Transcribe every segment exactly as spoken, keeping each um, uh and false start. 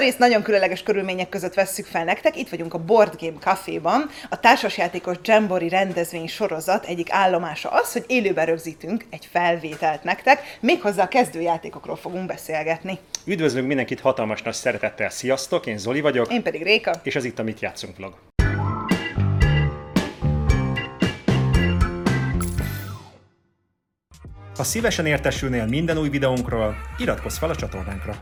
részt nagyon különleges körülmények között vesszük fel nektek. Itt vagyunk a Board Game Caféban. A társasjátékos Jamboree rendezvény sorozat egyik állomása az, hogy élőben rögzítünk egy felvételt nektek, méghozzá a kezdőjátékokról fogunk beszélgetni. Üdvözlünk mindenkit hatalmas nagy szeretettel, sziasztok! Én Zoli vagyok. Én pedig Réka. És ez itt a Mit játszunk vlog. Ha szívesen értesülnél minden új videónkról, iratkozz fel a csatornánkra.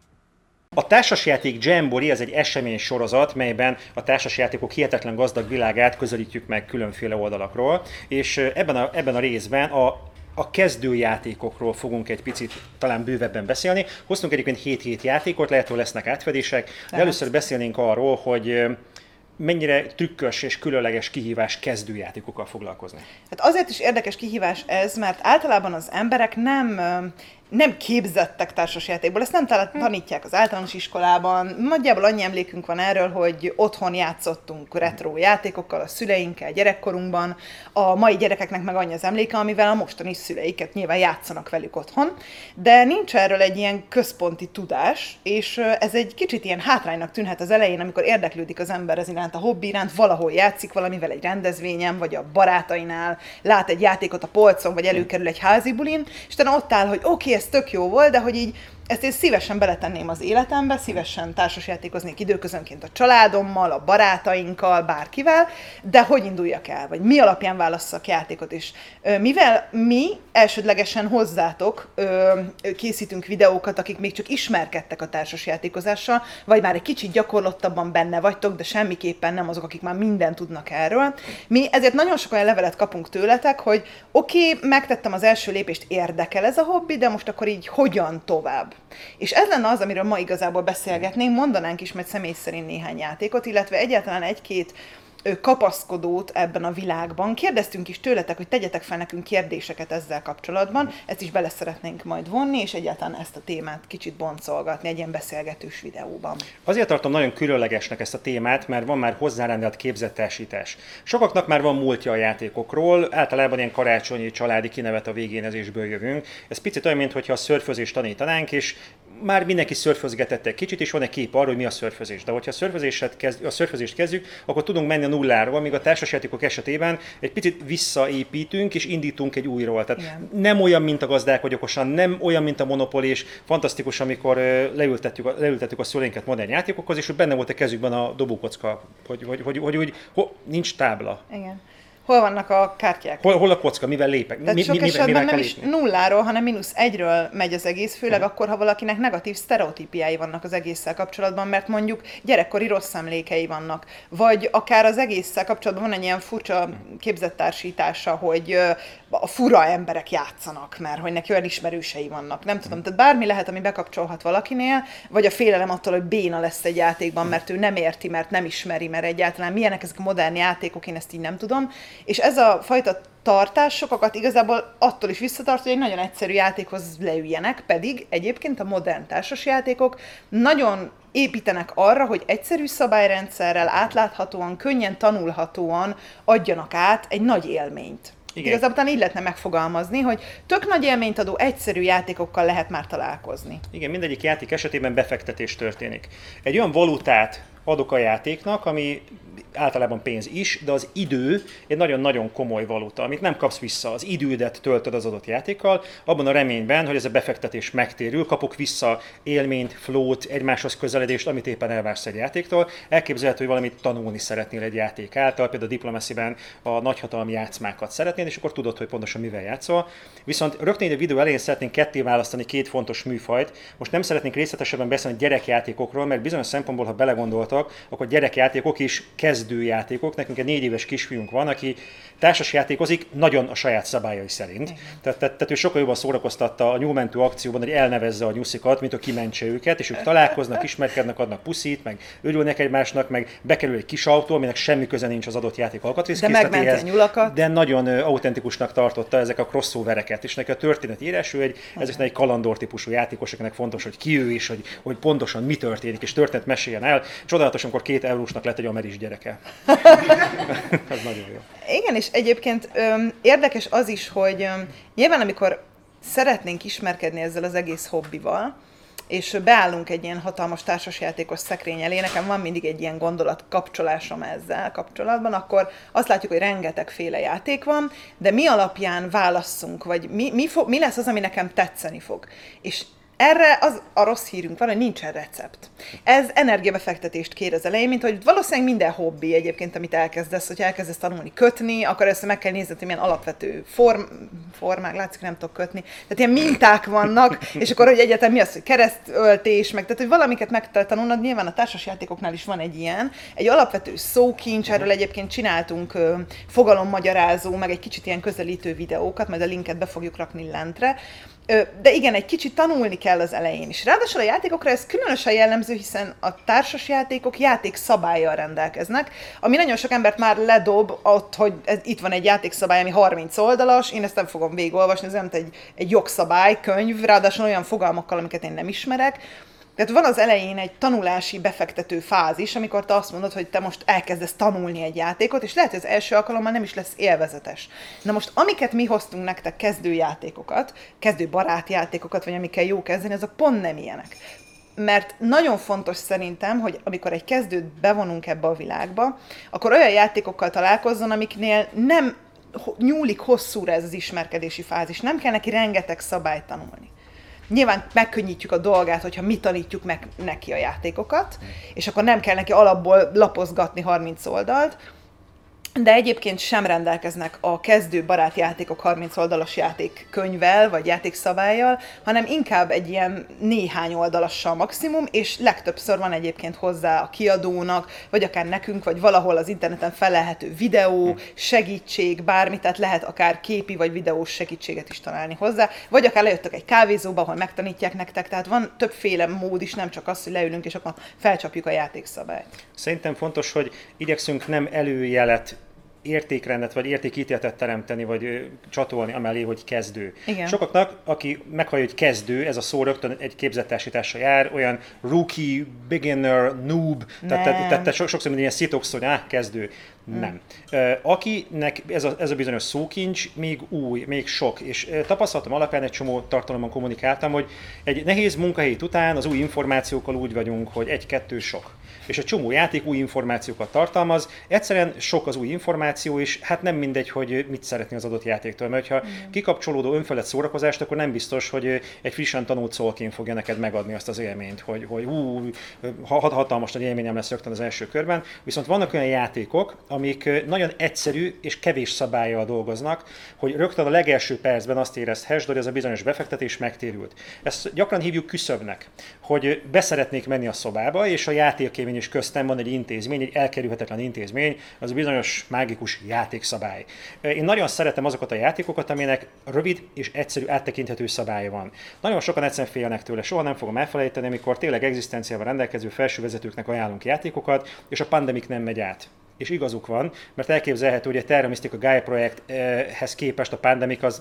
A társasjáték Jamboree az egy esemény sorozat, melyben a társasjátékok hihetetlen gazdag világát közelítjük meg különféle oldalakról, és ebben a, ebben a részben a A kezdőjátékokról fogunk egy picit talán bővebben beszélni. Hoztunk egyébként hét-hét játékot, lehet, hogy lesznek átfedések, de először beszélnénk arról, hogy mennyire trükkös és különleges kihívás kezdőjátékokkal foglalkozni. Hát azért is érdekes kihívás ez, mert általában az emberek nem... nem képzettek társasjátékból, ezt nem tanítják az általános iskolában. Nagyjából annyi emlékünk van erről, hogy otthon játszottunk retro játékokkal a szüleinkkel gyerekkorunkban. A mai gyerekeknek meg annyi az emléke, amivel a mostani szüleiket nyilván játszanak velük otthon. De nincs erről egy ilyen központi tudás, és ez egy kicsit ilyen hátránynak tűnhet az elején, amikor érdeklődik az ember ez iránt, a hobbi iránt, valahol játszik valamivel egy rendezvényen, vagy a barátainál, lát egy játékot a polcon, vagy előkerül egy házi bulin, és utána ott áll, hogy oké, okay, ez tök jó volt, de hogy így ezt én szívesen beletenném az életembe, szívesen társasjátékoznék időközönként a családommal, a barátainkkal, bárkivel, de hogy induljak el, vagy mi alapján válasszak játékot is. Mivel mi elsődlegesen hozzátok készítünk videókat, akik még csak ismerkedtek a társasjátékozással, vagy már egy kicsit gyakorlottabban benne vagytok, de semmiképpen nem azok, akik már mindent tudnak erről. Mi ezért nagyon sok olyan levelet kapunk tőletek, hogy oké, okay, megtettem az első lépést, érdekel ez a hobbi, de most akkor így hogyan tovább? És ez lenne az, amiről ma igazából beszélgetnénk, mondanánk is majd személy szerint néhány játékot, illetve egyáltalán egy-két kapaszkodót ebben a világban. Kérdeztünk is tőletek, hogy tegyetek fel nekünk kérdéseket ezzel kapcsolatban, ezt is bele szeretnénk majd vonni, és egyáltalán ezt a témát kicsit boncolgatni egy ilyen beszélgetős videóban. Azért tartom nagyon különlegesnek ezt a témát, mert van már hozzárendelt képzettársítás. Sokaknak már van múltja a játékokról, általában ilyen karácsonyi családi kinevet a végénezésből jövünk. Ez picit olyan, mintha a szörfözést tanítanánk, és már mindenki szörfözgetett egy kicsit, és van egy kép arról, hogy mi a szörfözés. De hogyha a, kezd, a szörfözést kezdjük, akkor tudunk menni a nulláról, míg a társasjátékok esetében egy picit visszaépítünk, és indítunk egy újról. Tehát igen. Nem olyan, mint a gazdálkodj okosan, nem olyan, mint a Monopoly, és fantasztikus, amikor leültettük a, leültettük a szülénket modern játékokhoz, és benne volt a kezükben a dobókocka, hogy, hogy, hogy, hogy úgy hogy, nincs tábla. Igen. Hol vannak a kártyák? Hol, hol a kocka, mivel lépek? Tehát mi, sok mi, esetben mivel nem kell is lépni? nulláról, hanem mínusz egyről megy az egész, főleg uh-huh. akkor, ha valakinek negatív sztereotípiái vannak az egésszel kapcsolatban, mert mondjuk gyerekkori rossz emlékei vannak. Vagy akár az egésszel kapcsolatban van egy ilyen furcsa képzettársítása, hogy a fura emberek játszanak, mert hogy neki olyan ismerősei vannak. Nem tudom, tehát bármi lehet, ami bekapcsolhat valakinél, vagy a félelem attól, hogy béna lesz egy játékban, mert ő nem érti, mert nem ismeri, mert egyáltalán milyenek ezek a modern játékok, én ezt így nem tudom. És ez a fajta tartás sokakat igazából attól is visszatart, hogy egy nagyon egyszerű játékhoz leüljenek, pedig egyébként a modern társasjátékok nagyon építenek arra, hogy egyszerű szabályrendszerrel, átláthatóan, könnyen tanulhatóan adjanak át egy nagy élményt. Igen. Igazából így lehetne megfogalmazni, hogy tök nagy élményt adó egyszerű játékokkal lehet már találkozni. Igen, mindegyik játék esetében befektetés történik. Egy olyan valutát adok a játéknak, ami általában pénz is, de az idő egy nagyon-nagyon komoly valuta, amit nem kapsz vissza. Az idődet töltöd az adott játékkal, abban a reményben, hogy ez a befektetés megtérül, kapok vissza élményt, flót, egymáshoz közeledést, amit éppen elvársz egy játéktól. Elképzelhető, hogy valamit tanulni szeretnél egy játék által, például a Diplomacy-ben a nagyhatalmi játszmákat szeretnél, és akkor tudod, hogy pontosan mivel játszol. Viszont rögtön a videó elején szeretnénk ketté választani két fontos műfajt. Most nem szeretnénk részletesebben beszélni gyerekjátékokról, mert bizonyos szempontból, ha belegondoltak, akkor gyerekjátékok is kezdőjátékok. Nekünk egy négy éves kisfiunk van, aki társasjátékozik nagyon a saját szabályai szerint. Tehát, tehát, tehát ő sokkal jobban szórakoztatta a nyúlmentő akcióban, hogy elnevezze a nyuszikat, mint hogy kimentse őket, és ők találkoznak, ismerkednek, adnak puszit, meg örülnek egymásnak, meg bekerül egy kis autó, aminek semmi köze nincs az adott játék alkatrészkészletéhez. De nyulakat. De nagyon autentikusnak tartotta ezek a crossovereket, és neki a történetírás, ő egy, ezek egy kalandor típusú játékos, akinek fontos, hogy ki ő is, hogy, hogy pontosan mi történik, és történet meséljen el. Csodálatos, amikor két eurósnak lett egy ameris gyereke. Ez nagyon jó. Igen, és egyébként öm, érdekes az is, hogy öm, nyilván amikor szeretnénk ismerkedni ezzel az egész hobbival, és beállunk egy ilyen hatalmas társasjátékos szekrény elé, nekem van mindig egy ilyen gondolat kapcsolásom ezzel kapcsolatban, akkor azt látjuk, hogy rengetegféle játék van, de mi alapján válasszunk, vagy mi, mi, fo- mi lesz az, ami nekem tetszeni fog. És erre az a rossz hírünk van, hogy nincsen recept. Ez energiabefektetést kér az elején, mint hogy valószínűleg minden hobbi egyébként, amit elkezdesz, hogy elkezdesz tanulni kötni, akkor ezt meg kell nézni, hogy milyen alapvető form, formák, látszik, nem tudok kötni. Tehát ilyen minták vannak, és akkor hogy egyetem mi az, hogy keresztöltés, meg tehát, hogy valamiket meg kell tanulnod, nyilván a társasjátékoknál is van egy ilyen. Egy alapvető szókincs, erről egyébként csináltunk ö, fogalommagyarázó, meg egy kicsit ilyen közelítő videókat, majd a linket be fogjuk rakni lentre. De igen, egy kicsit tanulni kell az elején is. Ráadásul a játékokra ez különösen jellemző, hiszen a társasjátékok játékszabállyal rendelkeznek, ami nagyon sok embert már ledob ott, hogy ez, itt van egy játékszabály, ami harminc oldalas, én ezt nem fogom végigolvasni, ez nem egy, egy jogszabály, könyv, ráadásul olyan fogalmakkal, amiket én nem ismerek. Tehát van az elején egy tanulási, befektető fázis, amikor te azt mondod, hogy te most elkezdesz tanulni egy játékot, és lehet, hogy az első alkalommal nem is lesz élvezetes. Na most, amiket mi hoztunk nektek kezdőjátékokat, kezdő barátjátékokat, vagy amikkel jó kezdeni, azok pont nem ilyenek. Mert nagyon fontos szerintem, hogy amikor egy kezdőt bevonunk ebbe a világba, akkor olyan játékokkal találkozzon, amiknél nem nyúlik hosszúra ez az ismerkedési fázis, nem kell neki rengeteg szabályt tanulni. Nyilván megkönnyítjük a dolgát, hogyha mi tanítjuk meg neki a játékokat, és akkor nem kell neki alapból lapozgatni harminc oldalt, de egyébként sem rendelkeznek a kezdő barátjátékok harminc oldalas játékkönyvvel, vagy játékszabállyal, hanem inkább egy ilyen néhány oldalassal maximum, és legtöbbször van egyébként hozzá a kiadónak, vagy akár nekünk, vagy valahol az interneten felelhető videó, segítség, bármi, tehát lehet akár képi vagy videós segítséget is találni hozzá, vagy akár lejöttök egy kávézóba, ahol megtanítják nektek, tehát van többféle mód is, nem csak az, hogy leülünk, és akkor felcsapjuk a játékszabályt. Szerintem fontos, hogy igyekszünk nem előjelet, értékrendet vagy értékítéletet teremteni, vagy ö, csatolni amellé, hogy kezdő. Igen. Sokaknak, aki meghallja, hogy kezdő, ez a szó rögtön egy képzettársításra jár, olyan rookie, beginner, noob, tehát, tehát, tehát so, sokszor minden ilyen szitokszó, hogy áh, kezdő. Hmm. Nem. Akinek ez a, ez a bizonyos szókincs még új, még sok, és tapasztalatom alapján egy csomó tartalomban kommunikáltam, hogy egy nehéz munkahét után az új információkkal úgy vagyunk, hogy egy-kettő sok. És egy csomó játék új információkat tartalmaz, egyszerűen sok az új információ, és hát nem mindegy, hogy mit szeretné az adott játéktól, mert ha hmm. kikapcsolódó önfelett szórakozást, akkor nem biztos, hogy egy frissen tanult szolként fogja neked megadni azt az élményt, hogy, hogy hú, hatalmas nagy élményem lesz rögtön az első körben, viszont vannak olyan játékok, amik nagyon egyszerű és kevés szabállyal dolgoznak, hogy rögtön a legelső percben azt érezhessd, hogy ez a bizonyos befektetés megtérült. Ezt gyakran hívjuk küszöbnek, hogy beszeretnék menni a szobába, és a játékélmény is köztem van egy intézmény, egy elkerülhetetlen intézmény, az a bizonyos mágikus játékszabály. Én nagyon szeretem azokat a játékokat, aminek rövid és egyszerű áttekinthető szabálya van. Nagyon sokan egyszerűen félnek tőle, soha nem fogom elfelejteni, amikor tényleg egzisztenciával rendelkező felsővezetőknek ajánlunk játékokat, és a pandemik nem megy át. És igazuk van, mert elképzelhető, hogy a Terra Mystica Gaia projekthez képest a Pandemic az...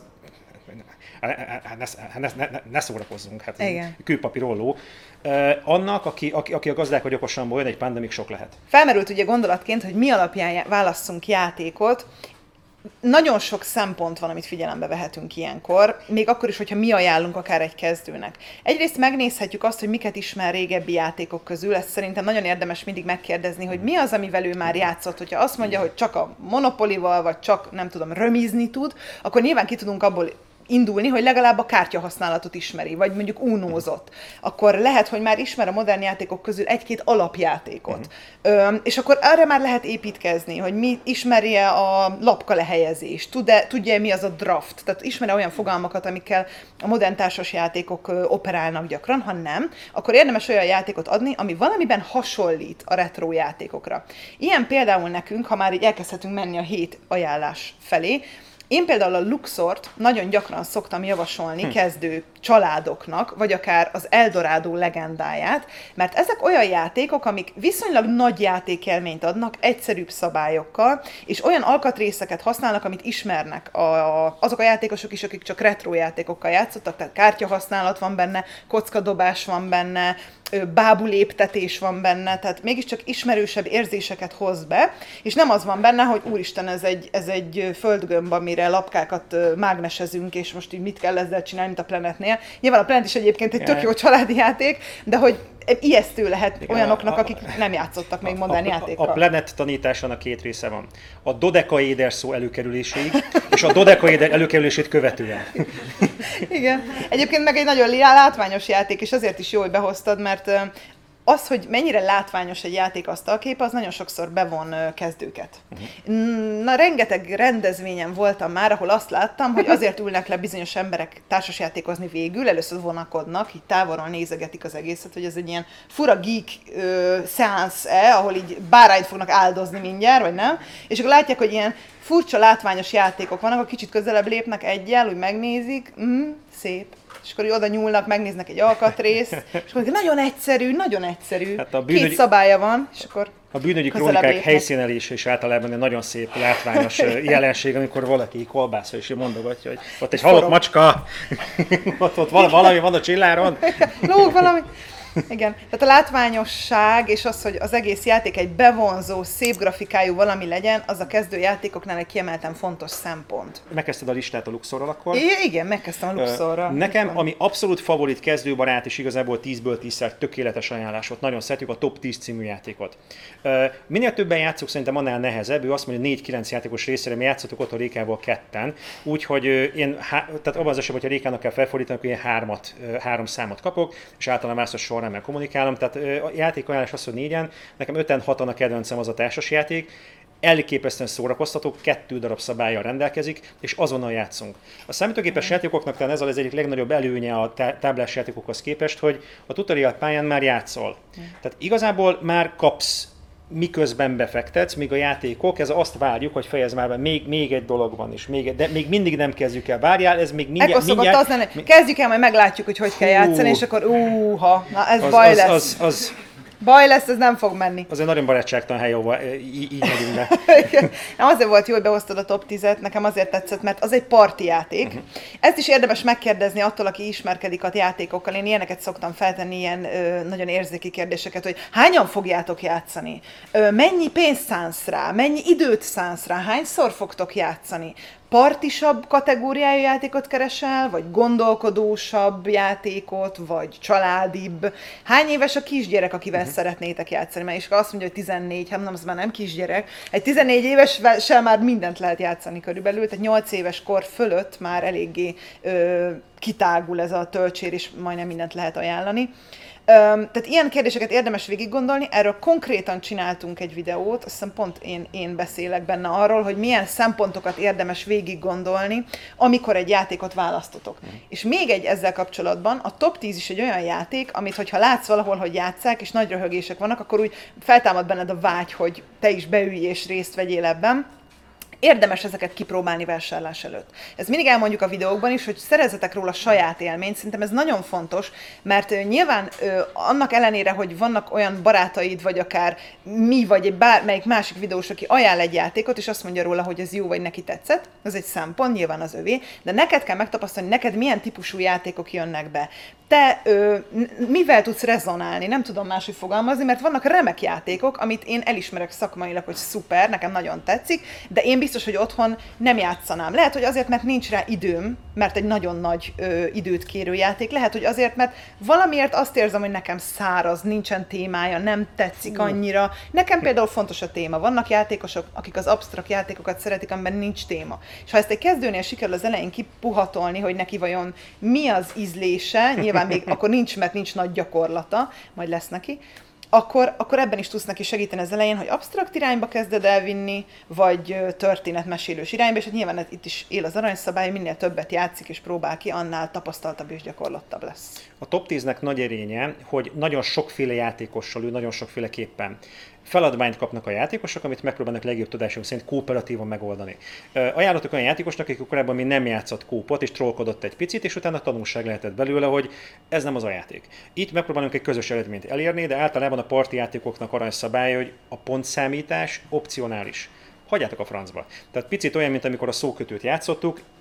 Ne, ne, ne, ne szórakozzunk, hát kőpapírolló. Annak, aki, aki, aki a gazdák vagy okosamból jön, egy Pandemic sok lehet. Felmerült ugye gondolatként, hogy mi alapján válasszunk játékot. Nagyon sok szempont van, amit figyelembe vehetünk ilyenkor, még akkor is, hogyha mi ajánlunk akár egy kezdőnek. Egyrészt megnézhetjük azt, hogy miket ismer régebbi játékok közül, ezt szerintem nagyon érdemes mindig megkérdezni, hogy mi az, amivel ő már játszott. Hogyha azt mondja, hogy csak a Monopoly-val, vagy csak, nem tudom, römizni tud, akkor nyilván ki tudunk abból indulni, hogy legalább a kártyahasználatot ismeri, vagy mondjuk unózott. Akkor lehet, hogy már ismer a modern játékok közül egy-két alapjátékot. Uh-huh. Ö, és akkor arra már lehet építkezni, hogy mi ismerje a lapka lehelyezést, tud-e, tudja mi az a draft, tehát ismer olyan fogalmakat, amikkel a modern társasjátékok operálnak gyakran, ha nem, akkor érdemes olyan játékot adni, ami valamiben hasonlít a retro játékokra. Ilyen például nekünk, ha már így elkezdhetünk menni a hét ajánlás felé, én például a Luxort nagyon gyakran szoktam javasolni hm. kezdő családoknak, vagy akár az Eldorado legendáját, mert ezek olyan játékok, amik viszonylag nagy játékélményt adnak, egyszerűbb szabályokkal, és olyan alkatrészeket használnak, amit ismernek a, azok a játékosok is, akik csak retro játékokkal játszottak, tehát kártyahasználat van benne, kockadobás van benne, bábuléptetés van benne, tehát mégiscsak ismerősebb érzéseket hoz be, és nem az van benne, hogy úristen, ez egy, ez egy földgömb, amire lapkákat mágnesezünk, és most így mit kell ezzel csinálni, mint a Planetnél. Nyilván a Planet is egyébként egy tök jó családi játék, de hogy ijesztő lehet igen, olyanoknak, a, akik nem játszottak még modern játékkal. A Planet tanításának két része van. A dodekaéder szó előkerüléséig, és a dodekaéder előkerülését követően. Igen. Egyébként meg egy nagyon látványos játék, és azért is jó, hogy behoztad, mert az, hogy mennyire látványos egy játék asztalkép, az nagyon sokszor bevon kezdőket. Uh-huh. Na, rengeteg rendezvényen voltam már, ahol azt láttam, hogy azért ülnek le bizonyos emberek társasjátékozni végül, először vonakodnak, így távolról nézegetik az egészet, hogy ez egy ilyen fura geek ö, szeánsz-e, ahol így bárányt fognak áldozni mindjárt, vagy nem, és akkor látják, hogy ilyen furcsa látványos játékok vannak, akkor kicsit közelebb lépnek egyel, úgy megnézik, mm, szép. És akkor oda nyúlnak, megnéznek egy alkatrészt, és akkor nagyon egyszerű, nagyon egyszerű. Hát a bűnögy... Két szabálya van, és akkor a bűnögi krónikák helyszínelése is általában egy nagyon szép, látványos jelenség, amikor valaki kolbászol és mondogatja, hogy ott egy halott macska, ott, ott valami van a csilláron. Lóg valami. Igen, tehát a látványosság és az, hogy az egész játék egy bevonzó, szép grafikájú valami legyen, az a kezdőjátékoknál egy kiemelten fontos szempont. Megkezdted a listát a Luxorral akkor? I- igen, megkezdtem a Luxorral. Nekem, ami abszolút favorit kezdőbarát, és igazából tízből tízszer tökéletes ajánlás volt. Nagyon szeretjük a Top tíz című játékot. Minél többen játszunk, szerintem annál nehezebb. Ő azt mondja, hogy négy-kilenc játékos részére mi játszottuk ott a Rékából ketten. Úgyhogy én, tehát abban az esetben, hogyha Rékának kell felfordítani, akkor én hármat, három számot kapok, és általában más a sor nem kommunikálom, tehát a játékajánlás az, hogy négyen, nekem öten, hatan a kedvencem az a társasjáték, elképesztően szórakoztató, kettő darab szabállyal rendelkezik, és azonnal játszunk. A számítógépes játékoknak talán ez az egyik legnagyobb előnye a táblás játékokhoz képest, hogy a tutorial pályán már játszol. Tehát igazából már kapsz, miközben befektetsz, míg a játékok, ez azt várjuk, hogy fejezd már be, még, még egy dolog van is, még, de még mindig nem kezdjük el. Várjál, ez még mindjárt... Ekkor szokott az lenni, kezdjük el, majd meglátjuk, hogy hogy kell játszani, és akkor úha, na ez az, baj az, lesz. Az, az, Baj lesz, ez nem fog menni. Az egy nagyon barátságtalan hely, ahol így, így megyünk be. Nem, azért volt jó, hogy behoztad a top tízet, nekem azért tetszett, mert az egy parti játék. Uh-huh. Ezt is érdemes megkérdezni attól, aki ismerkedik a játékokkal. Én ilyeneket szoktam feltenni, ilyen ö, nagyon érzéki kérdéseket, hogy hányan fogjátok játszani? Ö, mennyi pénzt szánsz rá? Mennyi időt szánsz rá? Hányszor fogtok játszani? Partisabb kategóriájú játékot keresel, vagy gondolkodósabb játékot, vagy családibb? Hány éves a kisgyerek, akivel uh-huh. szeretnétek játszani? Mert is azt mondja, hogy tizennégy, hát nem, az már nem kisgyerek. Egy tizennégy évessel már mindent lehet játszani körülbelül, tehát nyolc éves kor fölött már eléggé ö, kitágul ez a töltsér, és majdnem mindent lehet ajánlani. Um, tehát ilyen kérdéseket érdemes végig gondolni, erről konkrétan csináltunk egy videót, azt hiszem pont én, én beszélek benne arról, hogy milyen szempontokat érdemes végig gondolni, amikor egy játékot választotok. Mm. És még egy ezzel kapcsolatban, a top tíz is egy olyan játék, amit hogyha látsz valahol, hogy játsszák, és nagy röhögések vannak, akkor úgy feltámad benned a vágy, hogy te is beülj és részt vegyél ebben. Érdemes ezeket kipróbálni vásárlás előtt. Ez mindig elmondjuk a videókban is, hogy szerezzetek róla saját élményt, szerintem ez nagyon fontos, mert uh, nyilván uh, annak ellenére, hogy vannak olyan barátaid, vagy akár mi, vagy egy bármelyik másik videós, aki ajánl egy játékot, és azt mondja róla, hogy ez jó, vagy neki tetszett, ez egy szempont, nyilván az övé, de neked kell megtapasztalni, neked milyen típusú játékok jönnek be. Te ö, mivel tudsz rezonálni, nem tudom máshogy fogalmazni, mert vannak remek játékok, amit én elismerek szakmailag, hogy szuper, nekem nagyon tetszik, de én biztos, hogy otthon nem játszanám. Lehet, hogy azért, mert nincs rá időm, mert egy nagyon nagy ö, időt kérő játék, lehet, hogy azért, mert valamiért azt érzem, hogy nekem száraz, nincsen témája, nem tetszik annyira. Nekem például fontos a téma. Vannak játékosok, akik az absztrakt játékokat szeretik, amiben nincs téma. És ha ezt egy kezdőnél sikerül az elején kipuhatolni, hogy neki vajon mi az ízlése, nyilván még akkor nincs, mert nincs nagy gyakorlata, majd lesz neki, akkor, akkor ebben is tudsz neki segíteni az elején, hogy absztrakt irányba kezded elvinni, vagy történetmesélős irányba, és hát nyilván ez, itt is él az aranyszabály, minél többet játszik és próbál ki, annál tapasztaltabb és gyakorlottabb lesz. A top tíznek nagy erénye, hogy nagyon sokféle játékossal ül, nagyon sokféleképpen. Feladványt kapnak a játékosok, amit megpróbálnak legjobb tudásunk szerint kooperatívan megoldani. Ajánlottuk olyan játékosnak, akik korábban még nem játszott kópot, és trollkodott egy picit, és utána tanulság lehetett belőle, hogy ez nem az a játék. Itt megpróbálunk egy közös eredményt elérni, de általában a parti játékoknak aranyszabálya, hogy a pontszámítás opcionális. Hagyjátok a francba. Tehát picit olyan, mint amikor a szókötőt játszottuk,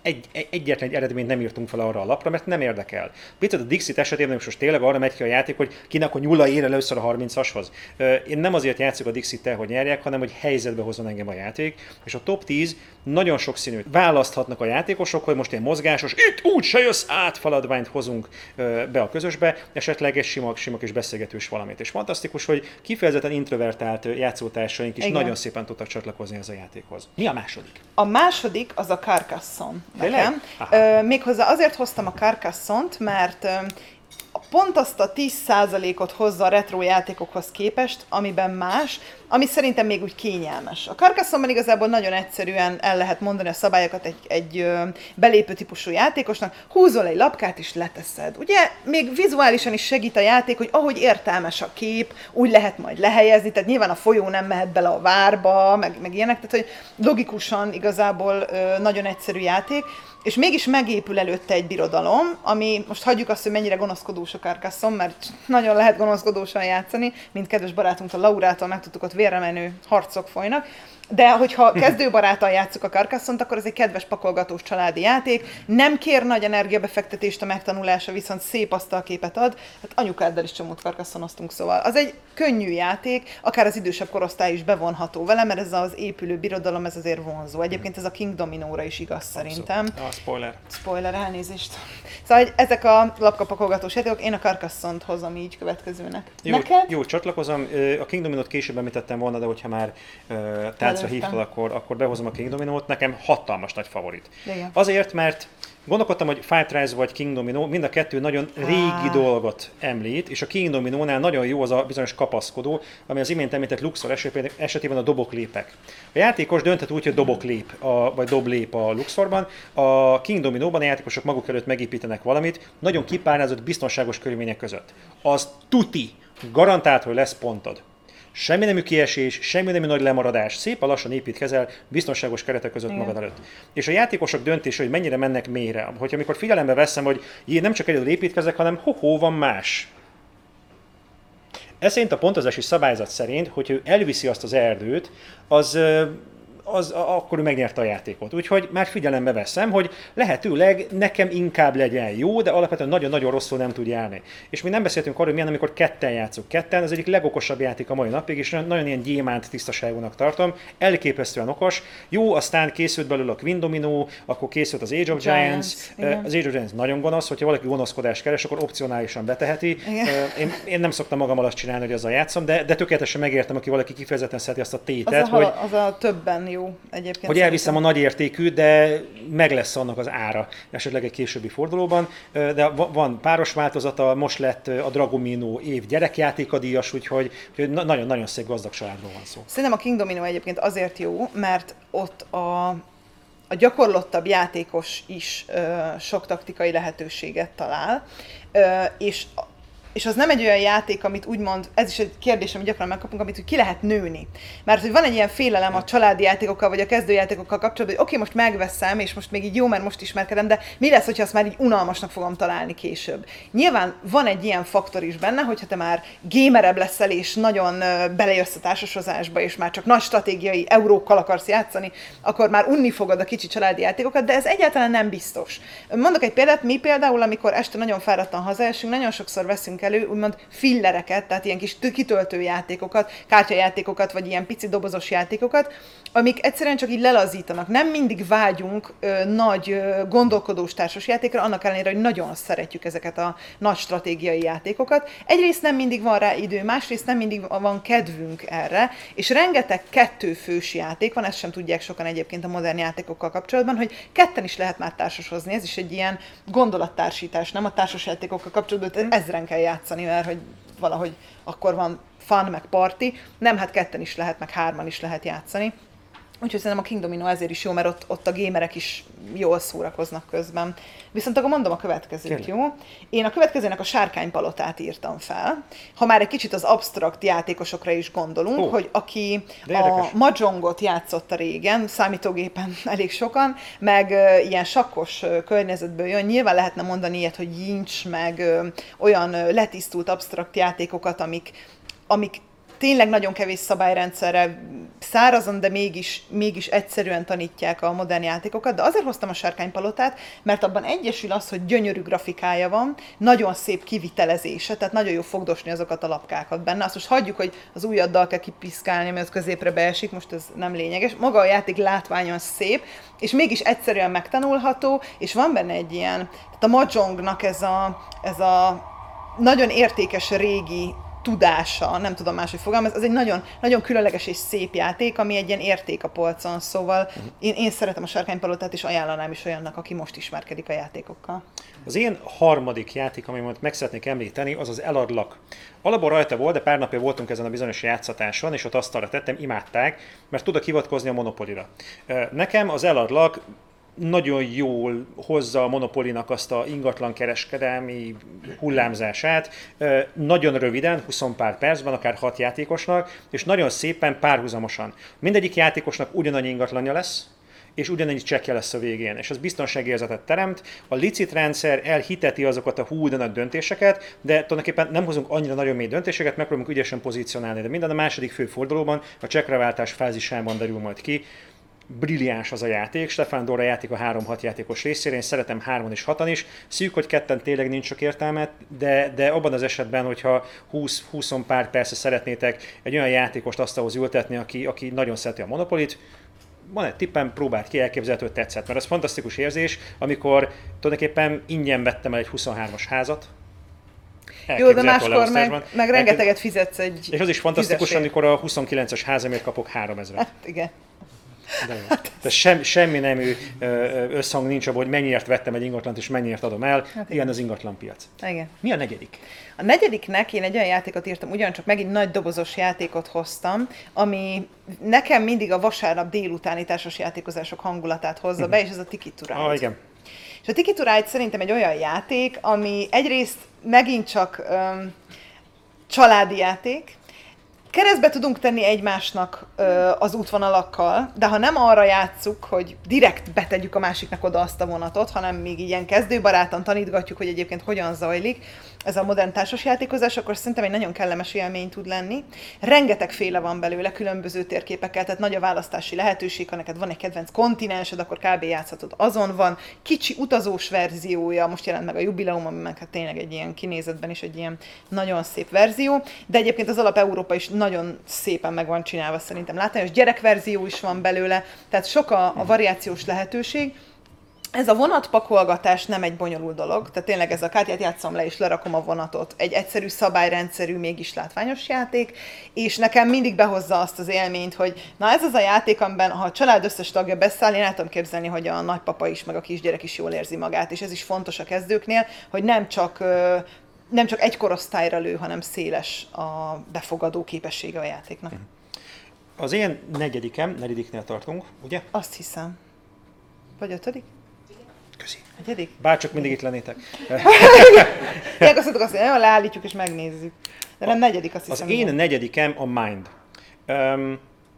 egy, egy, egyetlen egy eredményt nem írtunk fel arra a lapra, mert nem érdekel. Picit a Dixit esetében most tényleg arra megy ki a játék, hogy kinek a nyula ér először a harmincashoz. Én nem azért játszok a Dixit-tel, hogy nyerjek, hanem hogy helyzetbe hozzon engem a játék, és a top tíz nagyon sokszínű. Választhatnak a játékosok, hogy most ilyen mozgásos, itt úgy se jössz át feladványt hozunk be a közösbe, esetleg egy sima, sima kis beszélgetős valamit. És fantasztikus, hogy kifejezetten introvertált játszótársaink is igen. nagyon szépen tudtak csatlakozni ez a játékhoz. Mi a második? A második az a Carcassonne nekem. Ö, méghozzá azért hoztam a Carcassonne-t, mert ö, pont azt a tíz százalékot hozza a retro játékokhoz képest, amiben más, ami szerintem még úgy kényelmes. A Carcassonne-ban igazából nagyon egyszerűen el lehet mondani a szabályokat egy, egy ö, belépő típusú játékosnak, húzol egy lapkát és leteszed. Ugye még vizuálisan is segít a játék, hogy ahogy értelmes a kép, úgy lehet majd lehelyezni, tehát nyilván a folyó nem mehet bele a várba, meg, meg ilyenek, tehát hogy logikusan igazából ö, nagyon egyszerű játék, és mégis megépül előtte egy birodalom, ami most hagyjuk azt, hogy mennyire gonoszkodós a Carcassonne, mert nagyon lehet gonoszkodósan játszani, mint kedves barátunktól, Laurától megtudtuk, ott vérre menő harcok folynak. De hogyha kezdőbarátan játszuk a Carcassonne-t, akkor ez egy kedves pakolgatós családi játék, nem kér nagy energiabefektetést a megtanulása, viszont szép asztalképet ad. Hát anyukáddal is csomót Carcassonne-oztunk, szóval az egy könnyű játék, akár az idősebb korosztály is bevonható vele, mert ez az épülő birodalom, ez azért vonzó. Egyébként ez a King Dominóra is igaz szerintem. Ah, spoiler. Spoiler, elnézést. Szóval ezek a lapkapakolgatós játékok, én a Carcassonne-t hozom így következőnek. Jó, neked? Jó, csatlakozom. A King Dominót később említettem volna, de hogyha már tárcra hívtad, akkor, akkor behozom a King Dominót. Nekem hatalmas nagy favorit. Igen. Azért, mert gondolkodtam, hogy Five Tribes vagy King Domino, mind a kettő nagyon régi ah. dolgot említ, és a King Dominónál nagyon jó az a bizonyos kapaszkodó, ami az imént említett Luxor esetében a doboklépek. A játékos dönthet úgy, hogy doboklép, a, vagy doblép a Luxorban. A King Dominóban a játékosok maguk előtt megépítenek valamit, nagyon kipárnázott biztonságos körülmények között. Az tuti, garantált, hogy lesz pontod. Semmi nemű kiesés, semmi nemű nagy lemaradás, szépen lassan építkezel biztonságos keretek között magad előtt. És a játékosok döntése, hogy mennyire mennek mélyre. Hogyha amikor figyelembe veszem, hogy én nem csak egyedül építkezek, hanem ho-ho, van más. Ez szerint a pontozási szabályzat szerint, hogyha ő elviszi azt az erdőt, az... az akkor ő megnyerte a játékot. Úgyhogy már figyelembe veszem, hogy lehetőleg nekem inkább legyen jó, de alapvetően nagyon-nagyon rosszul nem tud járni. És mi nem beszéltünk arról, hogy milyen, amikor ketten játszunk. Ketten az egyik legokosabb játék a mai napig, és nagyon ilyen gyémánt tisztaságúnak tartom. Elképesztően okos. Jó, aztán készült belőle a Queen Domino, akkor készült az Age of Giants. Giants. Az Age of Giants nagyon gonosz, hogyha valaki gonoszkodást keres, akkor opcionálisan beteheti. Én, én nem szoktam magam alatt csinálni, hogy azzal játszom, de, de tökéletesen megértem, aki valaki kifejezetten szereti azt a tétet, az a, hogy az a többen jó egyébként. Hogy elviszem a nagy értékű, de meg lesz annak az ára esetleg egy későbbi fordulóban. De van páros változata, most lett a Dragomino év gyerekjátékadíjas, úgyhogy nagyon-nagyon szép gazdag családról van szó. Szerintem a King Domino egyébként azért jó, mert ott a, a gyakorlottabb játékos is ö, sok taktikai lehetőséget talál, ö, és És az nem egy olyan játék, amit úgymond, ez is egy kérdés, amit gyakran megkapunk, amit úgy ki lehet nőni. Mert hogy van egy ilyen félelem a családi játékokkal, vagy a kezdőjátékokkal kapcsolatban, hogy oké, okay, most megveszem, és most még így jó, mert most ismerkedem, de mi lesz, hogyha azt már így unalmasnak fogom találni később. Nyilván van egy ilyen faktor is benne, hogyha te már gamerebb leszel, és nagyon belejössz a társasozásba, és már csak nagy stratégiai eurókkal akarsz játszani, akkor már unni fogod a kicsi családi játékokat, de ez egyáltalán nem biztos. Mondok egy példát, mi például, amikor este nagyon fáradtan hazaesünk, nagyon sokszor veszünk elő, úgymond fillereket, tehát ilyen kis kitöltő játékokat, kártyajátékokat, vagy ilyen pici dobozos játékokat, amik egyszerűen csak így lelazítanak. Nem mindig vágyunk ö, nagy ö, gondolkodós társas játékra, annak ellenére, hogy nagyon szeretjük ezeket a nagy stratégiai játékokat. Egyrészt nem mindig van rá idő, másrészt nem mindig van kedvünk erre, és rengeteg kettőfős játék van, ezt sem tudják sokan egyébként a modern játékokkal kapcsolatban, hogy ketten is lehet már társashozni. Ez is egy ilyen gondolattársítás, nem a társasjátékokkal kapcsolatban, ezren kell játszani, mert hogy valahogy akkor van fun, meg party. Nem, hát ketten is lehet, meg hárman is lehet játszani. Úgyhogy szerintem a King Domino ezért is jó, mert ott, ott a gamerek is jól szórakoznak közben. Viszont akkor mondom a következőt, Kérlek. Jó? Én a következőnek a Sárkánypalotát írtam fel. Ha már egy kicsit az absztrakt játékosokra is gondolunk, oh, hogy aki a Mahjongot játszotta régen, számítógépen elég sokan, meg uh, ilyen sakkos uh, környezetből jön, nyilván lehetne mondani ilyet, hogy jincs, meg uh, olyan uh, letisztult absztrakt játékokat, amik, amik tényleg nagyon kevés szabályrendszerrel, szárazon, de mégis, mégis egyszerűen tanítják a modern játékokat, de azért hoztam a Sárkánypalotát, mert abban egyesül az, hogy gyönyörű grafikája van, nagyon szép kivitelezése, tehát nagyon jó fogdosni azokat a lapkákat benne. Azt most hagyjuk, hogy az ujjaddal kell kipiszkálni, mert az középre beesik, most ez nem lényeges. Maga a játék látványon szép, és mégis egyszerűen megtanulható, és van benne egy ilyen, tehát a Mahjongnak ez a, ez a nagyon értékes régi tudása, nem tudom máshogy fogalmazni, ez egy nagyon, nagyon különleges és szép játék, ami egy ilyen érték a polcon, szóval uh-huh. én, én szeretem a Sárkánypalotát, és ajánlanám is olyannak, aki most ismerkedik a játékokkal. Az én harmadik játék, amit meg szeretnék említeni, az az Eladlak. Alapból rajta volt, de pár napja voltunk ezen a bizonyos játszatáson, és ott asztalra tettem, imádták, mert tudok hivatkozni a Monopoly-ra. Nekem az Eladlak nagyon jól hozza a Monopoly-nak azt a ingatlan kereskedelmi hullámzását, nagyon röviden, húsz pár percben, akár hat játékosnak, és nagyon szépen párhuzamosan. Mindegyik játékosnak ugyanannyi ingatlanja lesz, és ugyanannyi csekkje lesz a végén, és ez biztonságérzetet teremt, a licit rendszer elhiteti azokat a hú de nagy döntéseket, de tulajdonképpen nem hozunk annyira nagyon mély döntéseket, megpróbálunk ügyesen pozícionálni, de minden a második fő fordulóban, a csekkreváltás fázisában derül majd ki. Brilliáns az a játék, Stefan Dorra játék a három-hat játékos részére, én szeretem hárman és hatan is, szűk, hogy ketten tényleg nincs sok értelme, de, de abban az esetben, hogyha húsz pár persze szeretnétek egy olyan játékost asztalhoz ültetni, aki, aki nagyon szereti a Monopolyt, van egy tippem, próbált ki, elképzelhető, hogy tetszett, mert ez fantasztikus érzés, amikor tulajdonképpen ingyen vettem el egy huszonhármas házat. Jó, de máskor meg, meg rengeteget fizetsz egy És az is fantasztikus, fizesség. Amikor a huszonkilences házamért kapok háromezret. Hát igen. De jó. Tehát sem, semmi nemű összhang nincs abban, hogy mennyiért vettem egy ingatlant és mennyiért adom el. Hát ilyen az ingatlanpiac. Igen. Mi a negyedik? A negyediknek én egy olyan játékot írtam, ugyancsak megint nagy dobozos játékot hoztam, ami nekem mindig a vasárnap délutáni társas játékozások hangulatát hozza be, és ez a Ticket to Ride. Ah, igen. És a Ticket to Ride szerintem egy olyan játék, ami egyrészt megint csak um, családi játék, keresztbe tudunk tenni egymásnak ö, az útvonalakkal, de ha nem arra játsszuk, hogy direkt betegyük a másiknak oda azt a vonatot, hanem még ilyen kezdőbarátan tanítgatjuk, hogy egyébként hogyan zajlik ez a modern társasjátékozás, akkor szerintem egy nagyon kellemes élmény tud lenni. Rengetegféle van belőle, különböző térképekkel, tehát nagy a választási lehetőség, ha neked van egy kedvenc kontinensed, akkor kb. Játszhatod azon van. Kicsi utazós verziója, most jelent meg a jubileum, ami meg hát tényleg egy ilyen kinézetben is egy ilyen nagyon szép verzió, de egyébként az alap Európa is nagyon szépen meg van csinálva szerintem. Látványos gyerekverzió is van belőle, tehát sok a, a variációs lehetőség. Ez a vonatpakolgatás nem egy bonyolult dolog, tehát tényleg ez a kártyát játszom le és lerakom a vonatot. Egy egyszerű szabályrendszerű, mégis látványos játék, és nekem mindig behozza azt az élményt, hogy na ez az a játék, amiben ha a család összes tagja beszáll, én el tudom képzelni, hogy a nagypapa is, meg a kisgyerek is jól érzi magát, és ez is fontos a kezdőknél, hogy nem csak nem csak egy korosztályra lő, hanem széles a befogadó képessége a játéknak. Az én negyedikem, negyediknél tartunk, ugye? Azt hiszem. Vagy ötödik? Köszi. Negyedik? Bárcsak mindig itt lennétek. Ilyenkor azt mondtuk, hogy leállítjuk és megnézzük. De nem negyedik, azt hiszem. Az én negyedikem a Mind. Um,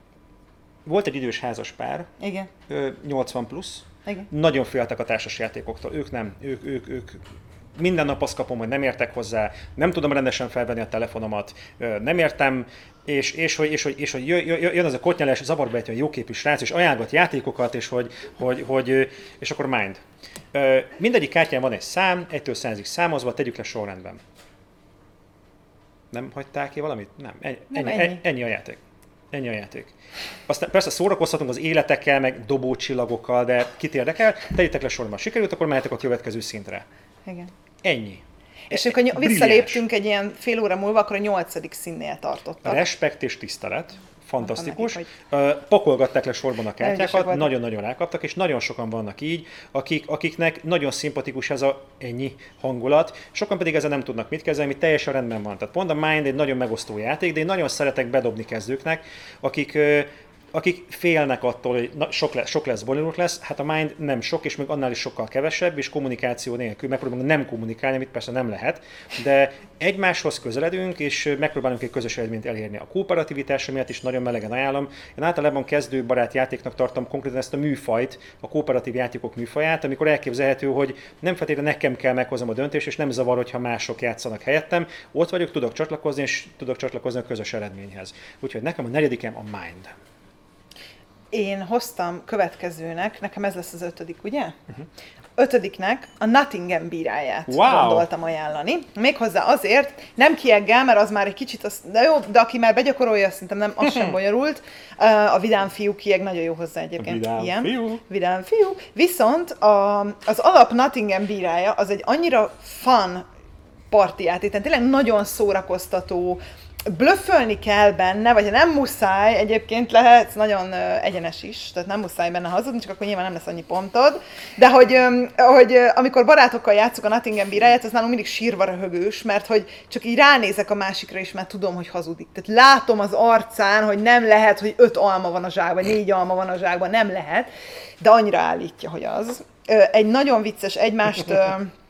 volt egy idős házas pár, igen. nyolcvan plusz. Igen. Nagyon féltek a társasjátékoktól. Ők nem. Ők, ők, ők minden nap azt kapom, hogy nem értek hozzá, nem tudom rendesen felvenni a telefonomat, nem értem, és, és, hogy, és, hogy, és hogy jön az a kotnyelás, zavarba egy jóképű srác, és ajánlgat játékokat, és, hogy, hogy, hogy, és akkor Mind. Mindegyik kártyán van egy szám, egytől százig számozva, tegyük le sorrendben. Nem hagyták ki valamit? Nem. Ennyi, nem ennyi, ennyi. ennyi a játék. Ennyi a játék. Aztán persze szórakozhatunk az életekkel, meg dobócsillagokkal, de kit érdekel, tegyétek le sorban. Sikerült, akkor mehetek a következő szintre. Igen. Ennyi. És amikor ny- visszaléptünk egy ilyen fél óra múlva, akkor a nyolcadik színnél tartottak. Respekt és tisztelet. Fantasztikus. Nekik, hogy... Pakolgatták le sorban a kártyákat, nagyon-nagyon rákaptak, és nagyon sokan vannak így, akik, akiknek nagyon szimpatikus ez a ennyi hangulat, sokan pedig ezzel nem tudnak mit kezdeni, ami teljesen rendben van. Tehát pont a Mind egy nagyon megosztó játék, de én nagyon szeretek bedobni kezdőknek, akik akik félnek attól, hogy na, sok, lesz, sok lesz, bonyolult lesz, hát a Mind nem sok, és még annál is sokkal kevesebb, és kommunikáció nélkül megpróbálunk nem kommunikálni, amit persze nem lehet, de egymáshoz közeledünk, és megpróbálunk egy közös eredményt elérni. A kooperativitása miatt is nagyon melegen ajánlom. Én általában kezdőbarát játéknak tartom konkrétan ezt a műfajt, a kooperatív játékok műfaját, amikor elképzelhető, hogy nem feltétlenül nekem kell meghoznom a döntést, és nem zavar, hogyha mások játszanak helyettem. Ott vagyok, tudok csatlakozni, és tudok csatlakozni a közös eredményhez. Úgyhogy nekem a negyedikem a Mind. Én hoztam következőnek, nekem ez lesz az ötödik, ugye? Uh-huh. Ötödiknek a Nottingham bíráját wow. gondoltam ajánlani. Méghozzá azért, nem kieggel, mert az már egy kicsit, az, de jó, de aki már begyakorolja, szerintem nem, az sem bonyolult. A vidám fiú kieg nagyon jó hozzá egyébként. Vidám ilyen. fiú. Vidám fiú. Viszont a, az alap Nottingham bírája az egy annyira fun partijáték, tehát tényleg nagyon szórakoztató, blöffölni kell benne, vagy ha nem muszáj, egyébként lehet nagyon uh, egyenes is, tehát nem muszáj benne hazudni, csak akkor nyilván nem lesz annyi pontod, de hogy, um, hogy uh, amikor barátokkal játszok a Nottingham bíráját, az nálunk mindig sírva röhögős, mert hogy csak így ránézek a másikra is, mert tudom, hogy hazudik. Tehát látom az arcán, hogy nem lehet, hogy öt alma van a zsákban, vagy négy alma van a zsákban, nem lehet, de annyira állítja, hogy az. Uh, egy nagyon vicces egymást... Uh,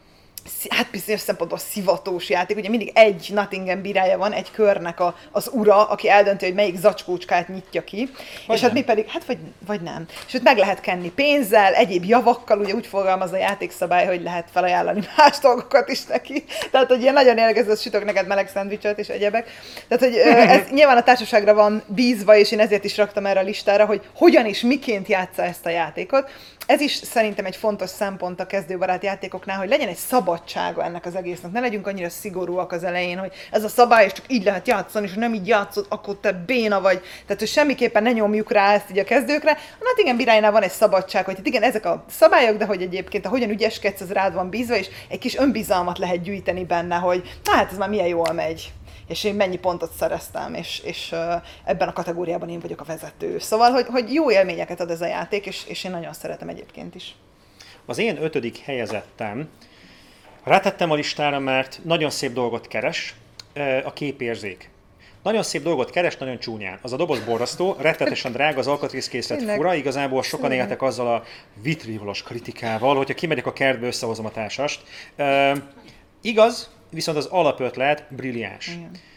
hát bizonyos szempontból szivatós játék, ugye mindig egy Nottingham bírája van, egy körnek a, az ura, aki eldönti, hogy melyik zacskócskát nyitja ki, vagy és nem. Hát mi pedig, hát vagy, vagy nem. És ott meg lehet kenni pénzzel, egyéb javakkal, ugye úgy fogalmaz a játékszabály, hogy lehet felajánlani más dolgokat is neki. Tehát, hogy ilyen nagyon érdekes, sütök neked meleg szendvicset és egyebek. Tehát, hogy ez nyilván a társaságra van bízva, és én ezért is raktam erre a listára, hogy hogyan és miként játsza ezt a játékot. Ez is szerintem egy fontos szempont a kezdőbarát játékoknál, hogy legyen egy szabadsága ennek az egésznek. Ne legyünk annyira szigorúak az elején, hogy ez a szabály, és csak így lehet játszani, és ha nem így játszod, akkor te béna vagy. Tehát, hogy semmiképpen ne nyomjuk rá ezt így a kezdőkre. A Nottingham bírálynál van egy szabadság, hogy igen, ezek a szabályok, de hogy egyébként, ahogyan ügyeskedsz, az rád van bízva, és egy kis önbizalmat lehet gyűjteni benne, hogy na hát ez már milyen jól megy. És én mennyi pontot szereztem, és, és uh, ebben a kategóriában én vagyok a vezető. Szóval, hogy, hogy jó élményeket ad ez a játék, és, és én nagyon szeretem egyébként is. Az én ötödik helyezettem, rátettem a listára, mert nagyon szép dolgot keres, a képérzék. Nagyon szép dolgot keres, nagyon csúnyán. Az a doboz borzasztó, rettetesen drága, az alkatrészkészlet fura, igazából sokan éltek azzal a vitrivolos kritikával, hogyha kimegyek a kertbe, összehozom a társast. Uh, igaz, viszont az alapötlet brilliáns.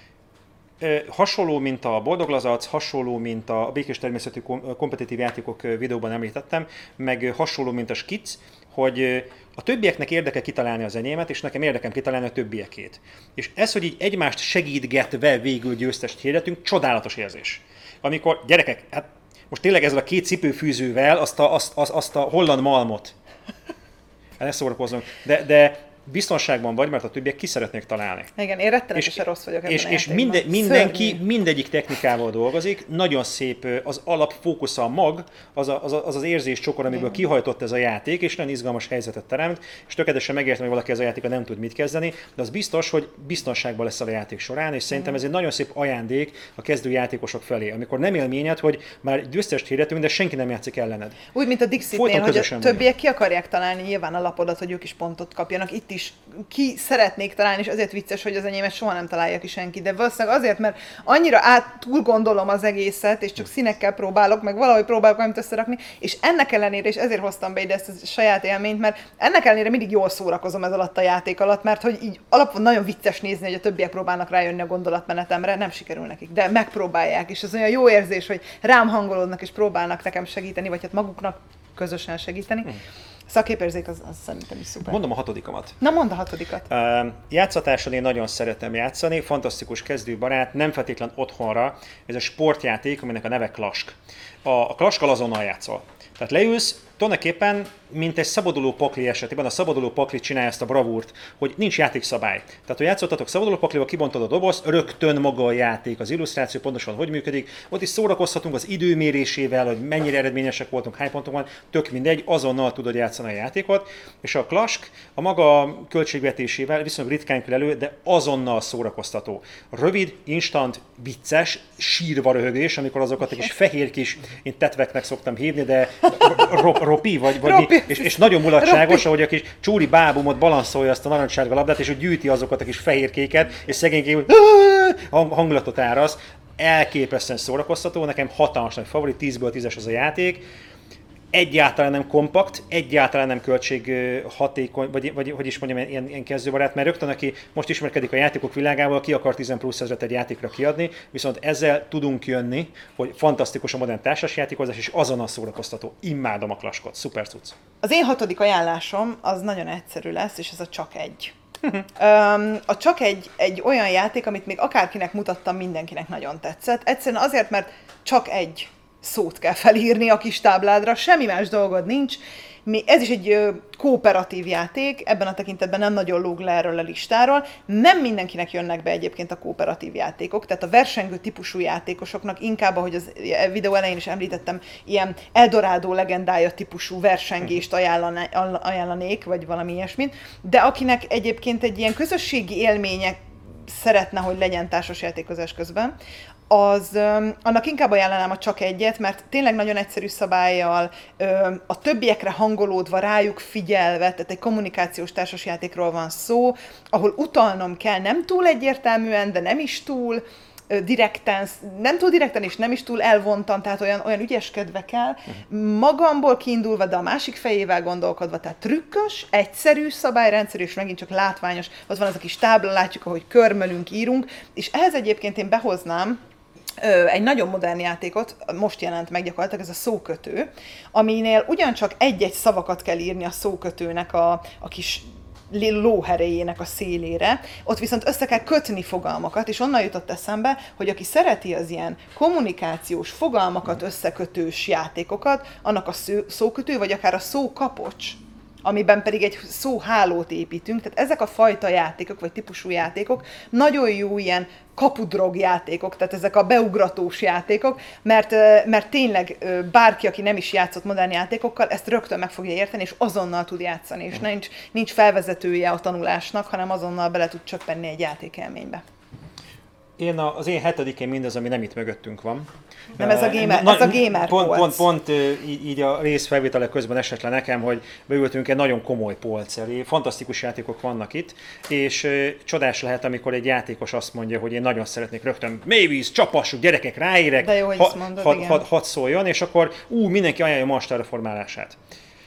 Igen. Hasonló, mint a Boldoglazac, hasonló, mint a békés természetű kompetitív játékok videóban említettem, meg hasonló, mint a Skic, hogy a többieknek érdeke kitalálni az enyémet, és nekem érdekem kitalálni a többiekét. És ez, hogy így egymást segítgetve végül győztest hirdetünk, csodálatos érzés. Amikor, gyerekek, hát most tényleg ezzel a két cipőfűzővel azt a, azt, azt, azt a holland malmot, hát ne szórakozzunk, de, de biztonságban vagy, mert a többiek ki szeretnék találni. Igen, én rettenetesen rossz vagyok ebben és, a és minden, mindenki, Szörnyű. mindegyik technikával dolgozik, nagyon szép az alapfókusza a mag, az a, az, az, az érzés csokor, amiből Igen. kihajtott ez a játék, és nagyon izgalmas helyzetet teremt, és tökéletesen megértem, hogy valaki ez a játéka nem tud mit kezdeni, de az biztos, hogy biztonságban lesz a játék során, és szerintem ez egy nagyon szép ajándék a kezdőjátékosok felé, amikor nem élményed, hogy már győztest hirdetünk, de senki nem játszik ellened. Úgy, mint a Dixitnél, hogy a többiek ki akarják találni nyilván a lapodat, hogy ők is pontot kapjanak. Itt is ki szeretnék találni, és azért vicces, hogy az enyémet soha nem találja ki senki, de valószínűleg azért, mert annyira át túl gondolom az egészet, és csak színekkel próbálok, meg valahogy próbálok valamit összerakni, és ennek ellenére, és ezért hoztam be ide ezt a saját élményt, mert ennek ellenére mindig jól szórakozom ez alatt a játék alatt, mert hogy így alapon nagyon vicces nézni, hogy a többiek próbálnak rájönni a gondolatmenetemre, nem sikerül nekik, de megpróbálják, és ez olyan jó érzés, hogy rám hangolódnak, és próbálnak nekem segíteni, vagy hát maguknak közösen segíteni. Hmm. Szóval a képérzék az, az szerintem is szuper. Mondom a hatodikamat. Na, mondd a hatodikat. Uh, játszatáson én nagyon szeretem játszani, fantasztikus kezdőbarát, nem feltétlen otthonra. Ez a sportjáték, aminek a neve Klask. A, a Klaskkal azonnal játszol. Tehát leülsz, tulajdonképpen, mint egy szabaduló pakli esetében, a szabaduló pakli csinálja ezt a bravúrt, hogy nincs játékszabály. Tehát, hogy játszottatok szabaduló paklival, kibontod a dobozt, rögtön maga a játék, az illusztráció pontosan hogy működik. Ott is szórakozhatunk az időmérésével, hogy mennyire eredményesek voltunk, hány pontunk van, tök mindegy, azonnal tudod játszani a játékot. És a Klask a maga költségvetésével viszonylag ritkán kerül elő, de azonnal szórakoztató. Rövid, instant, vicces, sírva röhögés, amikor azokat egy kis fehér kis, én tetveknek szoktam hívni, de Ropi, vagy, vagy Ropi. Mi, és, és nagyon mulatságos, ahogy a kis csúri bábumot balanszolja azt a narancssárga labdát, és hogy gyűjti azokat a kis fehérkéket, és szegényként hangulatot árasz. elképesztően szórakoztató, nekem hatalmas nagy favorit, tízből tízes az a játék. Egyáltalán nem kompakt, egyáltalán nem költséghatékony, vagy, vagy hogy is mondjam, ilyen, ilyen kezdőbarát, mert rögtön, aki most ismerkedik a játékok világával, ki akar tíz plusz ezret egy játékra kiadni, viszont ezzel tudunk jönni, hogy fantasztikus a modern társasjátékozás, és azonnal szórakoztató. Imádom a Clash-kot, szuper cucc. Az én hatodik ajánlásom az nagyon egyszerű lesz, és ez a Csak egy. A Csak egy egy olyan játék, amit még akárkinek mutattam, mindenkinek nagyon tetszett. Egyszerűen azért, mert csak egy szót kell felírni a kis tábládra, semmi más dolgod nincs. Ez is egy kooperatív játék, ebben a tekintetben nem nagyon lóg le erről a listáról. Nem mindenkinek jönnek be egyébként a kooperatív játékok, tehát a versengő típusú játékosoknak inkább, ahogy az videó elején is említettem, ilyen Eldorado legendája típusú versengést ajánlanék, vagy valami ilyesmit, de akinek egyébként egy ilyen közösségi élménye szeretne, hogy legyen társasjátékozás közben, az öm, annak inkább ajánlanám a Csak egyet, mert tényleg nagyon egyszerű szabállyal, öm, a többiekre hangolódva, rájuk figyelve, tehát egy kommunikációs társasjátékról van szó, ahol utalnom kell nem túl egyértelműen, de nem is túl ö, direkten, nem túl direkten és nem is túl elvontan, tehát olyan, olyan ügyeskedve kell, magamból kiindulva, de a másik fejével gondolkodva, tehát trükkös, egyszerű szabályrendszer, és megint csak látványos, ott van az a kis tábla, látjuk, ahogy körmölünk, írunk, és ehhez egyébként én behoznám egy nagyon modern játékot, most jelent meg gyakorlatilag, ez a szókötő, aminél ugyancsak egy-egy szavakat kell írni a szókötőnek a, a kis lóherejének a szélére, ott viszont össze kell kötni fogalmakat, és onnan jutott eszembe, hogy aki szereti az ilyen kommunikációs fogalmakat összekötős játékokat, annak a szókötő, vagy akár a szókapocs, amiben pedig egy szóhálót építünk, tehát ezek a fajta játékok, vagy típusú játékok nagyon jó ilyen kapudrog játékok, tehát ezek a beugratós játékok, mert, mert tényleg bárki, aki nem is játszott modern játékokkal, ezt rögtön meg fogja érteni, és azonnal tud játszani, és nincs, nincs felvezetője a tanulásnak, hanem azonnal bele tud csöppenni egy játékélménybe. Én a, az én hetedikén mindaz, ami nem itt mögöttünk van. Nem, ez a gamer, Na, ez a gamer pont, polc. Pont, pont így, így a részfelvételek közben esett le nekem, hogy beültünk egy nagyon komoly polc elé. Fantasztikus játékok vannak itt, és uh, csodás lehet, amikor egy játékos azt mondja, hogy én nagyon szeretnék rögtön mélyvíz, csapassuk, gyerekek, ráérek, De jó, hogy ha, mondod, ha, igen. ha, hadd szóljon, és akkor ú, mindenki ajánlja a Monster reformálását.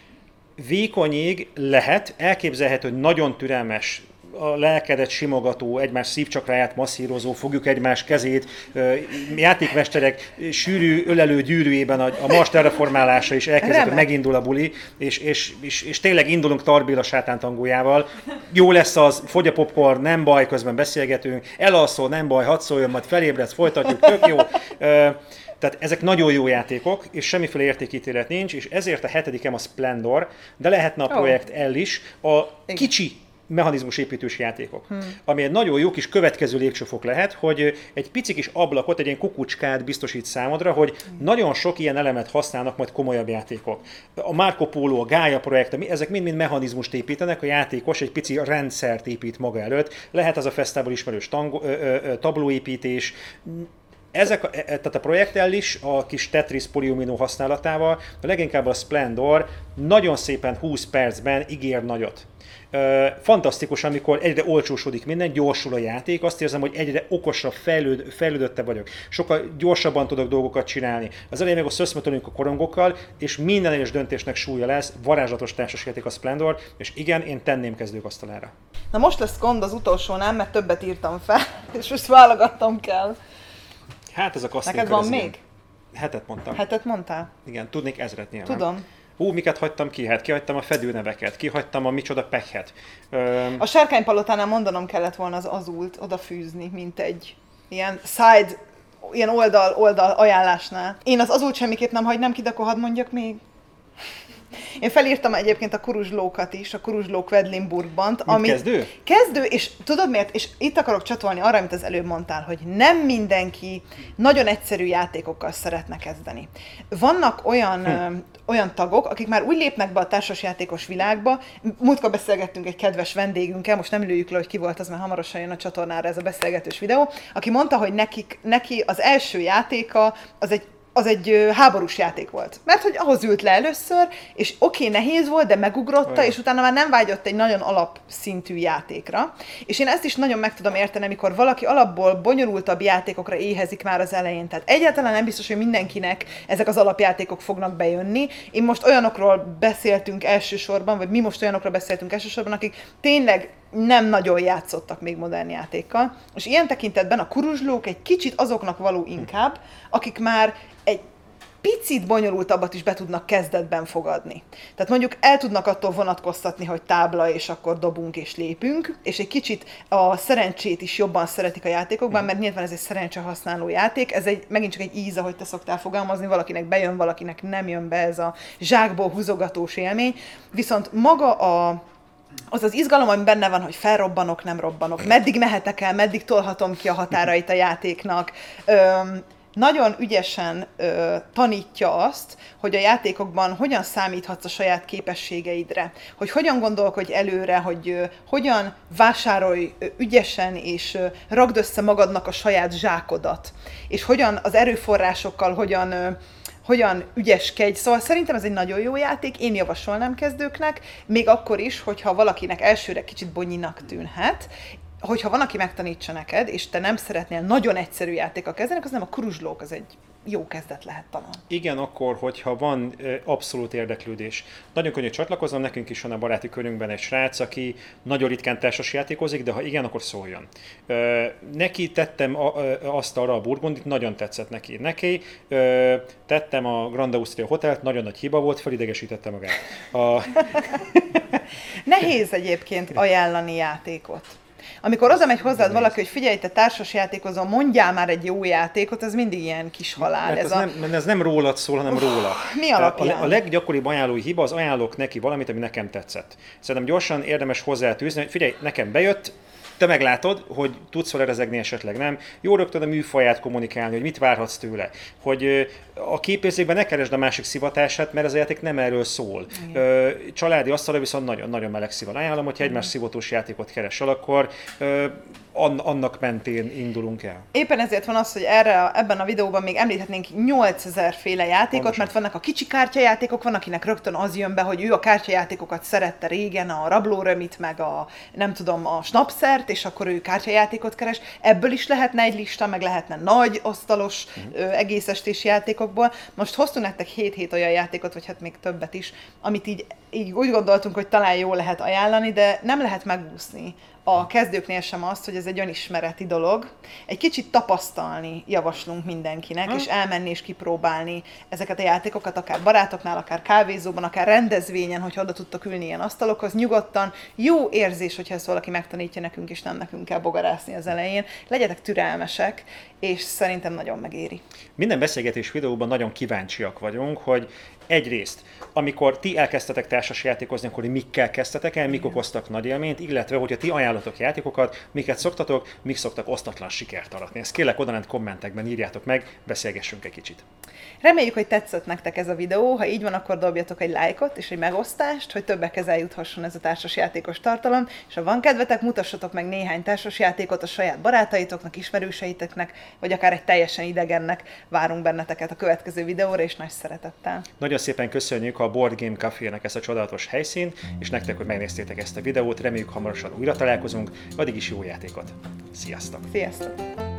Vékonyig lehet, elképzelhető, hogy nagyon türelmes, a lelkedet simogató, egymás szívcsakráját masszírozó, fogjuk egymás kezét, játékmesterek sűrű, ölelő gyűrűjében a, a Mars terraformálása is elkezdett, hogy megindul a buli, és, és, és, és tényleg indulunk Tarbéla sátántangójával. Jó lesz az, fogy a popcorn, nem baj, közben beszélgetünk, elalszol, nem baj, hadd szóljon, majd felébredsz, folytatjuk, tök jó. Tehát ezek nagyon jó játékok, és semmiféle értékítélet nincs, és ezért a hetedikem a Splendor, de lehetne a Projekt L is, a kicsi mechanizmus építős játékok. Hmm. Ami egy nagyon jó kis következő lépcsőfok lehet, hogy egy pici kis ablakot, egy ilyen kukucskát biztosít számodra, hogy hmm. nagyon sok ilyen elemet használnak majd komolyabb játékok. A Marco Polo, a Gaia projekt, ezek mind-mind mechanizmust építenek, a játékos egy pici rendszert épít maga előtt. Lehet az a fesztából ismerős tango, ö, ö, ö, tablóépítés. Ezek, a, tehát a Projekt L is a kis Tetris Polyomino használatával, de leginkább a Splendor nagyon szépen húsz percben ígér nagyot. Fantasztikus, amikor egyre olcsósodik minden, gyorsul a játék, azt érzem, hogy egyre okosabb, fejlőd, fejlődöttebb vagyok. Sokkal gyorsabban tudok dolgokat csinálni. Az elején még a szöszmötölünk a korongokkal, és minden egyes döntésnek súlya lesz, varázslatos társasjáték a Splendor, és igen, én tenném kezdőkasztalára. Na most lesz gond az utolsónál, mert többet írtam fel, és most válogatnom kell. Hát ez a kasztély. Neked van még? Hetet mondtam. Hetet mondtál? Igen, tudnék ezret nyilván. Tudom. Hú, miket hagytam ki? Hát kihagytam a fedőneveket, kihagytam a micsoda pekhet. Öm... A Sárkánypalotánál mondanom kellett volna az Azult odafűzni, mint egy ilyen side, ilyen oldal, oldal ajánlásnál. Én az Azult semmiképp nem hagynám ki, de akkor hadd mondjak még. Én felírtam egyébként a Kuruzslókat is, a Kuruzsló Quedlinburgban. Ami kezdő? Kezdő, és tudod miért? És itt akarok csatolni arra, amit az előbb mondtál, hogy nem mindenki nagyon egyszerű játékokkal szeretne kezdeni. Vannak olyan, hm. ö, olyan tagok, akik már úgy lépnek be a társasjátékos világba, múltkor beszélgettünk egy kedves vendégünkkel, most nem lőjük le, hogy ki volt az, mert hamarosan jön a csatornára ez a beszélgetős videó, aki mondta, hogy nekik, neki az első játéka az egy az egy háborús játék volt. Mert hogy ahhoz ült le először, és oké, okay, nehéz volt, de megugrotta, olyan. És utána már nem vágyott egy nagyon alapszintű játékra. És én ezt is nagyon meg tudom érteni, amikor valaki alapból bonyolultabb játékokra éhezik már az elején. Tehát egyáltalán nem biztos, hogy mindenkinek ezek az alapjátékok fognak bejönni. Én most olyanokról beszéltünk elsősorban, vagy mi most olyanokról beszéltünk elsősorban, akik tényleg nem nagyon játszottak még modern játékkal. És ilyen tekintetben a kuruzslók egy kicsit azoknak való inkább, akik már egy picit bonyolultabbat is be tudnak kezdetben fogadni. Tehát mondjuk el tudnak attól vonatkoztatni, hogy tábla, és akkor dobunk és lépünk, és egy kicsit a szerencsét is jobban szeretik a játékokban, mert nyilván ez egy szerencse használó játék, ez egy, megint csak egy íz, ahogy te szoktál fogalmazni, valakinek bejön, valakinek nem jön be ez a zsákból húzogatós élmény, viszont maga a az az izgalom, ami benne van, hogy felrobbanok, nem robbanok, meddig mehetek el, meddig tolhatom ki a határait a játéknak. Öm, nagyon ügyesen ö, tanítja azt, hogy a játékokban hogyan számíthatsz a saját képességeidre, hogy hogyan gondolkodj előre, hogy ö, hogyan vásárolj ö, ügyesen, és ö, ragd össze magadnak a saját zsákodat, és hogyan az erőforrásokkal, hogyan... Ö, hogyan ügyeskedj. Szóval szerintem ez egy nagyon jó játék, én javasolnám kezdőknek, még akkor is, hogyha valakinek elsőre kicsit bonyinak tűnhet, hogyha van, aki megtanítsa neked, és te nem szeretnél nagyon egyszerű játékkal kezdeni, az nem a kuruzslók, az egy jó kezdet lehet talán. Igen, akkor, hogyha van abszolút érdeklődés. Nagyon könnyű csatlakoznom, nekünk is van a baráti körünkben egy srác, aki nagyon ritkán társas játékozik, de ha igen, akkor szóljon. Neki tettem azt arra a burgundit, nagyon tetszett neki. Neki tettem a Grand Austria Hotelt, nagyon nagy hiba volt, felidegesítette magát. A... Nehéz egyébként ajánlani játékot. Amikor oda megy hozzád valaki, hogy figyelj, te társasjátékozol, mondjál már egy jó játékot, ez mindig ilyen kis halál. Ez, ez, a... nem, ez nem rólad szól, hanem uh, róla. Mi alapján? A, a leggyakoribb ajánlói hiba, az ajánlok neki valamit, ami nekem tetszett. Szerintem gyorsan érdemes hozzátűzni, hogy figyelj, nekem bejött, te meglátod, hogy tudsz vele rezegni, esetleg nem. Jó rögtön a műfaját kommunikálni, hogy mit várhatsz tőle. Hogy a képérzékben ne keresd a másik szivatását, mert ez a játék nem erről szól. Igen. Családi asztalra viszont nagyon-nagyon meleg szívan ajánlom, hogyha egymás szivatós játékot keresel, akkor annak mentén indulunk el. Éppen ezért van az, hogy erre, ebben a videóban még említhetnénk nyolcezer féle játékot, Pontosan. Mert vannak a kicsi kártyajátékok, van, akinek rögtön az jön be, hogy ő a kártyajátékokat szerette régen, a rablórömit, meg a nem tudom, a snapszert, és akkor ő kártyajátékot keres. Ebből is lehetne egy lista, meg lehetne nagy asztalos uh-huh. ö, egész estés játékokból. Most hoztunk nektek hét-hét olyan játékot, vagy hát még többet is, amit így, így úgy gondoltunk, hogy talán jól lehet ajánlani, de nem lehet megúszni a kezdőknél sem azt, hogy ez egy önismereti dolog. Egy kicsit tapasztalni javaslunk mindenkinek, hmm. és elmenni és kipróbálni ezeket a játékokat, akár barátoknál, akár kávézóban, akár rendezvényen, hogy oda tudtok ülni ilyen asztalokhoz, nyugodtan. Jó érzés, hogyha ezt valaki megtanítja nekünk, és nem nekünk kell bogarászni az elején. Legyetek türelmesek, és szerintem nagyon megéri. Minden beszélgetés videóban nagyon kíváncsiak vagyunk, hogy egyrészt, amikor ti elkezdtetek társas játékozni, akkor mikkel kezdtetek el, mik okoztak nagy élményt, illetve, hogyha ti ajánlatok játékokat, miket szoktatok, mik szoktak osztatlan sikert aratni. Ezt kérlek odalent kommentekben írjátok meg, beszélgessünk egy kicsit. Reméljük, hogy tetszett nektek ez a videó, ha így van, akkor dobjatok egy lájkot és egy megosztást, hogy többekhez eljuthasson ez a társasjátékos tartalom, és ha van kedvetek, mutassatok meg néhány társasjátékot a saját barátaitoknak, ismerőseiteknek, vagy akár egy teljesen idegennek. Várunk benneteket a következő videóra, és nagy szeretettel. Nagyon szépen köszönjük a Board Game Cafének ezt a csodálatos helyszínt, és nektek, hogy megnéztétek ezt a videót, reméljük hamarosan újra találkozunk, addig is jó játékot! Sziasztok! Sziasztok!